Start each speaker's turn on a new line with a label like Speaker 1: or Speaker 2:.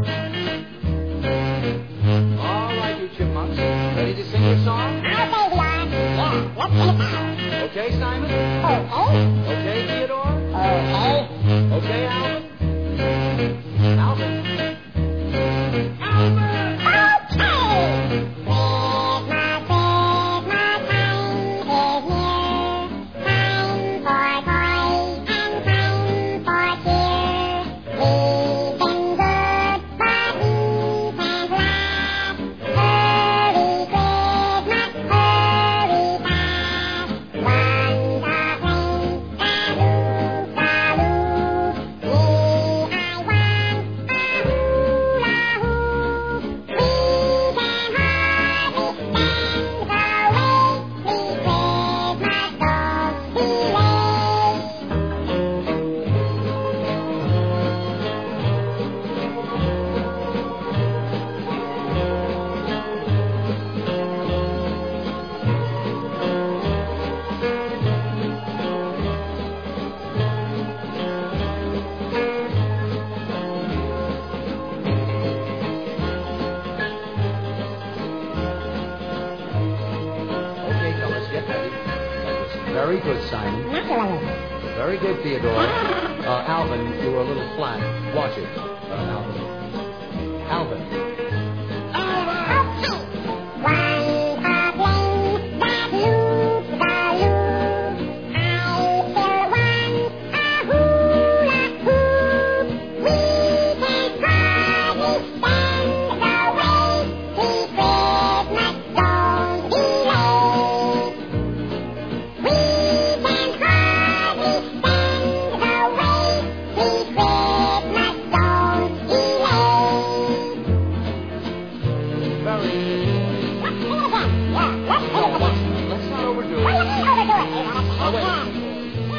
Speaker 1: All right, you chipmunks. Ready to sing your song?
Speaker 2: Okay, we are. Yeah, let's get it now.
Speaker 1: Okay, Simon?
Speaker 2: Okay.
Speaker 1: Okay, Theodore?
Speaker 2: Okay.
Speaker 1: Okay, Alvin? Alvin? Very good, Simon. Very good, Theodore. Alvin, you were a little flat. Watch it, Alvin. Alvin. Let's not overdo it.
Speaker 2: Oh, wait.